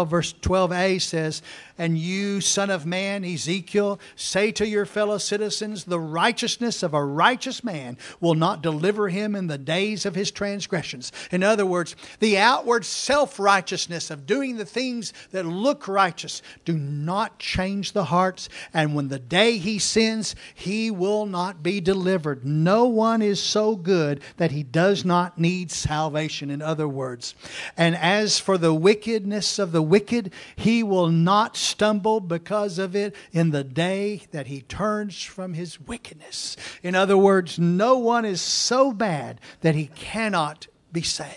12a says, and you, son of man, Ezekiel, say to your fellow citizens, the righteousness of a righteous man will not deliver him in the days of his transgressions. In other words, the outward self-righteousness of doing the things that look righteous do not change the hearts. And when the day he sins, he will not be delivered. No one is so good that he does not need salvation, in other words. And as for the wickedness of the wicked, he will not stumble because of it in the day that he turns from his wickedness. In other words, no one is so bad that he cannot be saved.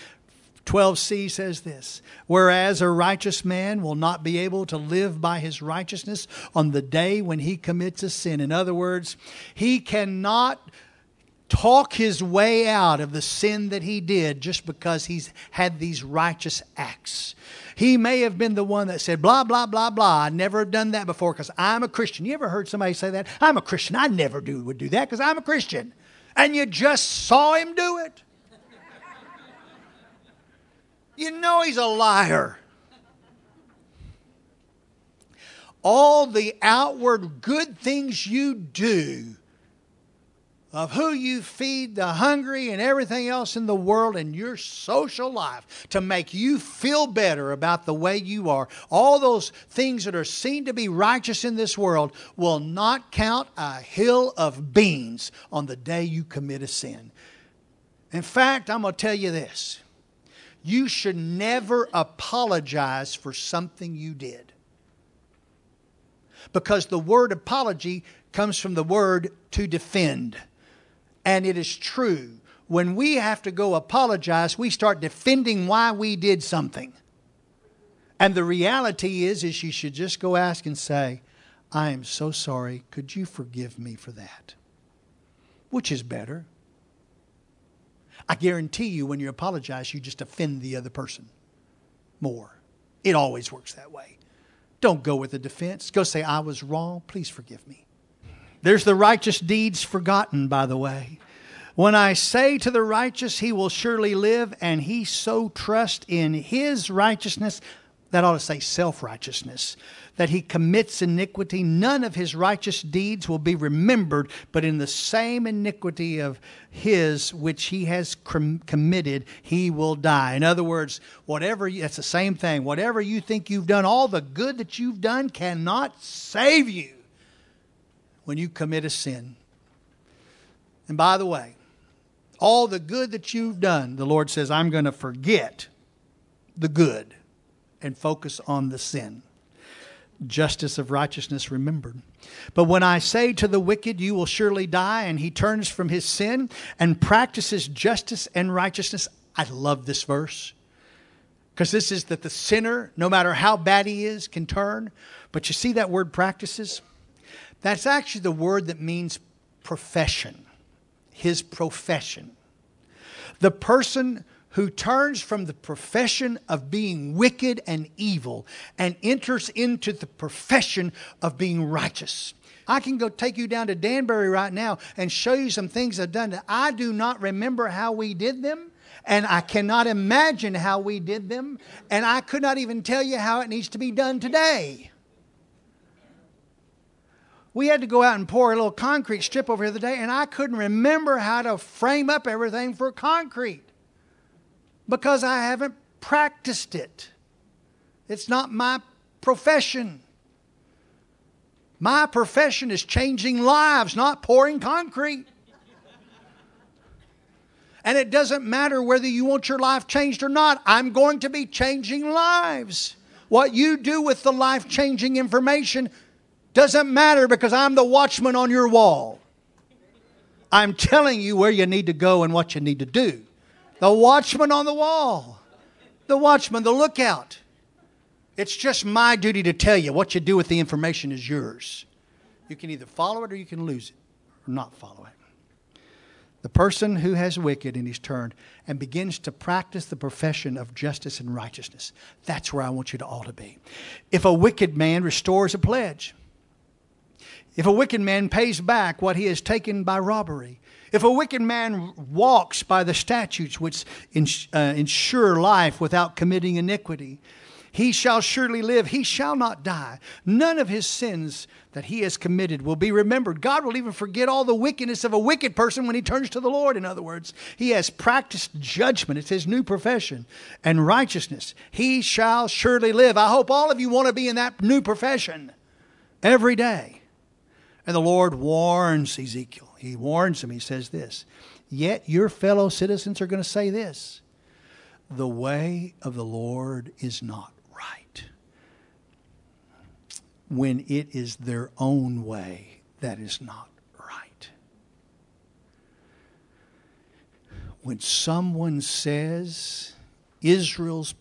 12c says this, whereas a righteous man will not be able to live by his righteousness on the day when he commits a sin. In other words, he cannot talk his way out of the sin that he did just because he's had these righteous acts. He may have been the one that said, blah, blah, blah, blah. I never have done that before because I'm a Christian. You ever heard somebody say that? I'm a Christian. I never would do that because I'm a Christian. And you just saw him do it. You know he's a liar. All the outward good things you do, of who you feed the hungry and everything else in the world in your social life to make you feel better about the way you are, all those things that are seen to be righteous in this world will not count a hill of beans on the day you commit a sin. In fact, I'm going to tell you this. You should never apologize for something you did. Because the word apology comes from the word to defend. And it is true. When we have to go apologize, we start defending why we did something. And the reality is you should just go ask and say, I am so sorry. Could you forgive me for that? Which is better. I guarantee you when you apologize, you just offend the other person more. It always works that way. Don't go with a defense. Go say, I was wrong. Please forgive me. There's the righteous deeds forgotten, by the way. When I say to the righteous, he will surely live, and he so trusts in his righteousness, that ought to say self-righteousness, that he commits iniquity, none of his righteous deeds will be remembered, but in the same iniquity of his which he has committed, he will die. In other words, that's the same thing. Whatever you think you've done, all the good that you've done cannot save you when you commit a sin. And by the way, all the good that you've done, the Lord says, I'm going to forget the good and focus on the sin. Justice of righteousness remembered. But when I say to the wicked, you will surely die, and he turns from his sin and practices justice and righteousness. I love this verse. Because this is that the sinner, no matter how bad he is, can turn. But you see that word practices? That's actually the word that means profession. His profession. The person who turns from the profession of being wicked and evil and enters into the profession of being righteous. I can go take you down to Danbury right now and show you some things I've done that I do not remember how we did them, and I cannot imagine how we did them, and I could not even tell you how it needs to be done today. We had to go out and pour a little concrete strip over here the other day, and I couldn't remember how to frame up everything for concrete because I haven't practiced it. It's not my profession. My profession is changing lives, not pouring concrete. And it doesn't matter whether you want your life changed or not. I'm going to be changing lives. What you do with the life-changing information doesn't matter because I'm the watchman on your wall. I'm telling you where you need to go and what you need to do. The watchman on the wall. The watchman, the lookout. It's just my duty to tell you what you do with the information is yours. You can either follow it or you can lose it or not follow it. The person who has wicked and he's turned and begins to practice the profession of justice and righteousness. That's where I want you to all to be. If a wicked man restores a pledge, if a wicked man pays back what he has taken by robbery, if a wicked man walks by the statutes which ensure life without committing iniquity, he shall surely live, he shall not die. None of his sins that he has committed will be remembered. God will even forget all the wickedness of a wicked person when he turns to the Lord. In other words, he has practiced judgment. It's his new profession. And righteousness. He shall surely live. I hope all of you want to be in that new profession every day. And the Lord warns Ezekiel. He warns him. He says this, yet your fellow citizens are going to say this, the way of the Lord is not right, when it is their own way that is not right. When someone says Israel's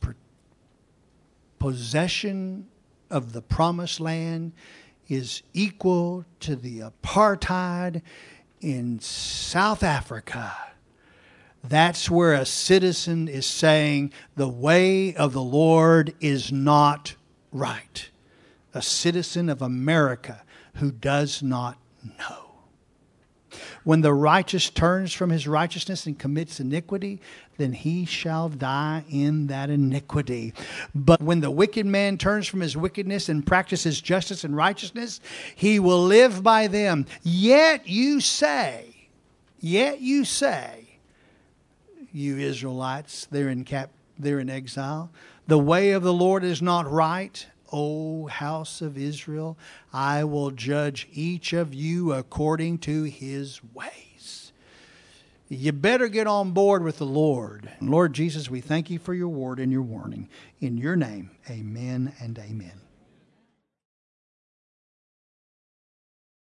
possession of the promised land is equal to the apartheid in South Africa, that's where a citizen is saying the way of the Lord is not right. A citizen of America who does not know. When the righteous turns from his righteousness and commits iniquity, then he shall die in that iniquity. But when the wicked man turns from his wickedness and practices justice and righteousness, he will live by them. Yet you say, you Israelites, they're in exile, the way of the Lord is not right. O house of Israel, I will judge each of you according to his ways. You better get on board with the Lord. Lord Jesus, we thank you for your word and your warning. In your name, amen and amen.